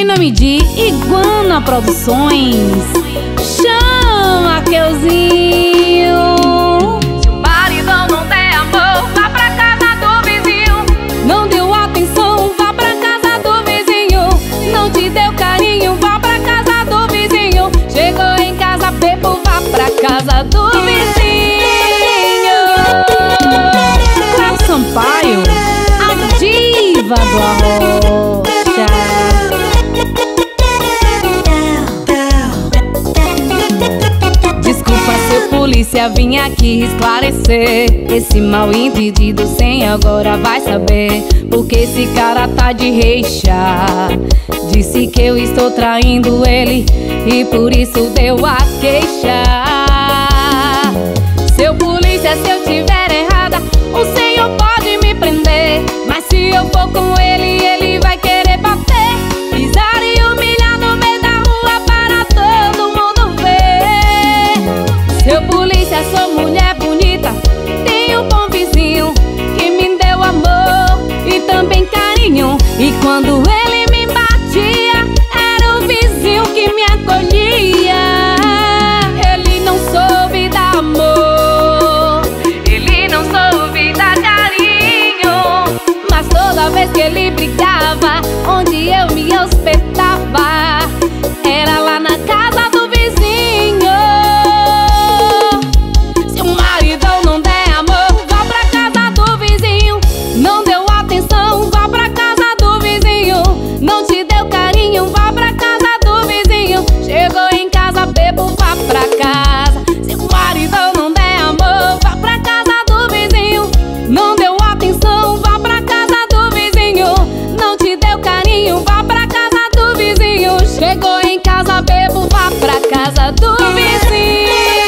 em nome de Iguana Produções. Chama, Keuzinho. Se o maridão não der amor, vá pra casa do vizinho. Não deu atenção, vá pra casa do vizinho. Não te deu carinho, vá pra casa do vizinho. Chegou em casa bebo, vá pra casa do vizinho. Cláudio Sampaio, a diva do arrocha. Desculpa, seu polícia, vim aqui esclarecer esse mal entendido, sem agora vai saber. Porque esse cara tá de reixa. Disse que eu estou traindo ele e por isso deu a queixa. Seu polícia, se eu tiver errada, o senhor pode me prender. Mas se eu for com ele, ele vai querer bater, pisar e humilhar no meio da rua para todo mundo ver. Seu polícia, sou mulher bonita, tenho um bom vizinho que me deu amor e também carinho. E quando ele me batia, era o vizinho que me acolhia. Ele não soube dar amor, Ele não soube dar carinho. mas toda vez que ele brigava, onde eu me hospedava era lá na casa do vizinho. Se o maridão não der amor, vá pra casa do vizinho. Não deu atenção, vá pra casa do vizinho. Não te deu carinho, vá pra casa do vizinho. Chegou em casa bebo, vá pra casa. Se o maridão não der amor, vá pra casa do vizinho. Não deu atenção, vá pra casa do vizinho. Não te deu carinho, vá pra casa do vizinho. Chegou em casa bebo, vá pra casa do vizinho.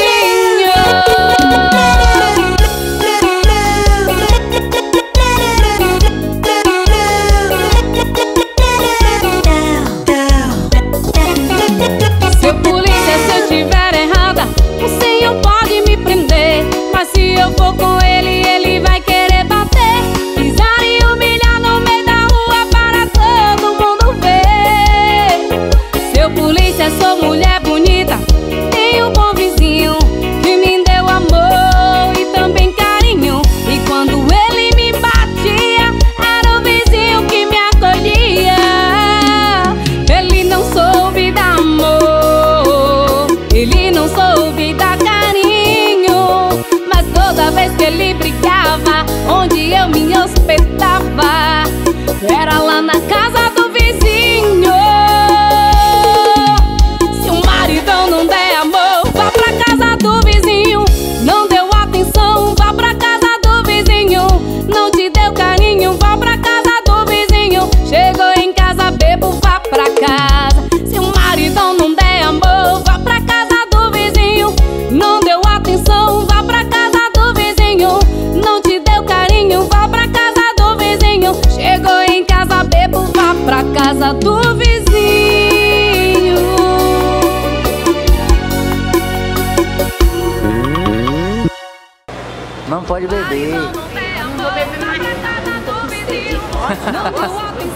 Seu polícia, se eu tiver errada, o senhor pode me prender. Mas se eu for com ele, ele vai querer bater, pisar e humilhar no meio da rua para todo mundo ver. Seu polícia, sou mulher bonita, tenho um bom vizinho que me deu amor e também carinho. E quando ele me batia, era o vizinho que me acolhia. Ele não soube dar amor, ele não soube dar carinho, mas toda vez que ele brigava, onde eu me hospedava era lá na casa do vizinho. Se o maridão não der amor, vá pra casa do vizinho. Não deu atenção, vá pra casa do vizinho. Não te deu carinho, vá pra casa do vizinho. Chegou em casa bebo, vá pra casa. Se o maridão não der amor, vá pra casa do vizinho. Não deu atenção, vá pra casa do vizinho. Não te deu carinho, vá pra casa do vizinho. Chegou em casa bebo, vá pra casa do vizinho. Não pode beber. Não vou beber mais. Pra casa do vizinho. Não deu atenção.